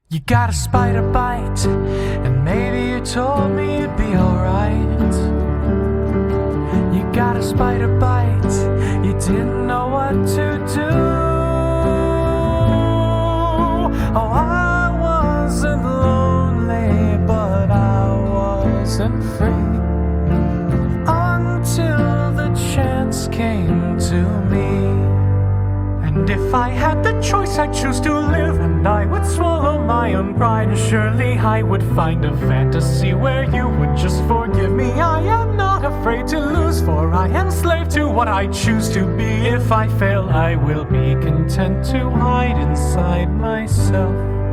You got a spider bite, and maybe you told me you'd be alright. You got a spider bite, you didn't know what to do. Oh, I wasn't lonely, but I wasn't free until the chance came to me. And if I had the choice, I'd choose to live, and I would swallow my own pride. Surely I would find a fantasy where you would just forgive me. I am not afraid to lose, for I am slave to what I choose to be. If I fail, I will be content to hide inside myself.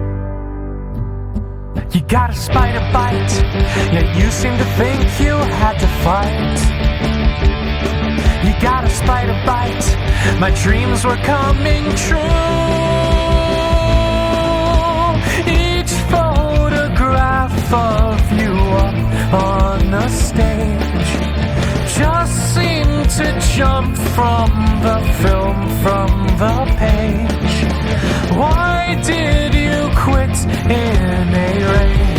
You got a spider bite, yet you seem to think you had to fight. You got a spider bite, my dreams were coming true. Each photograph of you up on the stage just seemed to jump from the film, from the page. Why did you quit in a rage?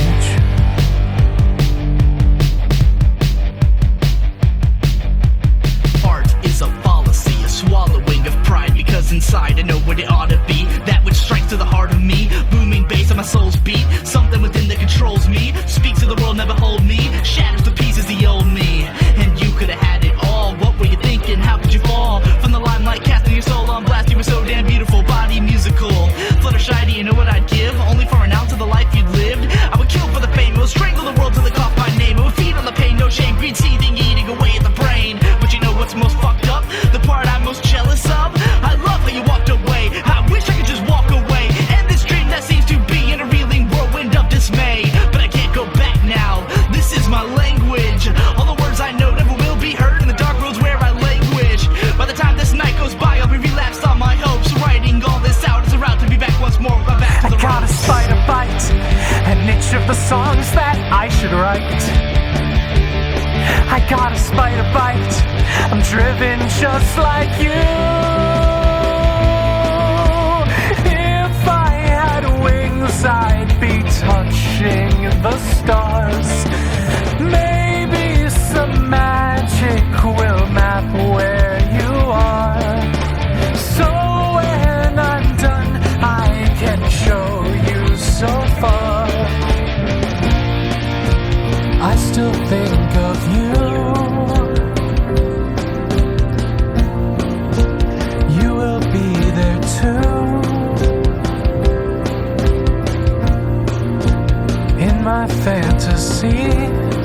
Swallowing of pride, because inside I know what it ought to be. That which strikes to the heart of me, booming bass on my soul's beat. Something within that controls me, speaks to the world, never hold me, shatters the pieces the old me. And you could have had it all. What were you thinking? How could you fall from the limelight, casting your soul on blast? You were so damn beautiful, body musical. Fluttershy, do you know what I'd give? Only for an ounce of the life you'd lived. I would kill for the fame, I would strangle the world till they cough my name. I would feed on the pain, no shame, greed seething, eating away at the brain. But you know what's most fucked up? The part I'm most jealous of? I love how you walked away. I wish I could just walk away. And this dream that seems to be in a reeling whirlwind of dismay. But I can't go back now. This is my language. All the words I know never will be heard in the dark roads where I languish. By the time this night goes by, I'll be relapsed on my hopes. Writing all this out is a route to be back once more. I'm back to the I got a ropes. spider bite, an itch of the songs that I should write. I got a spider bite, I'm driven just like you. If I had wings, I'd be touching the stars. Maybe some magic will map where you are. So when I'm done, I can show you so far. I still think of you. You will be there too. In my fantasy.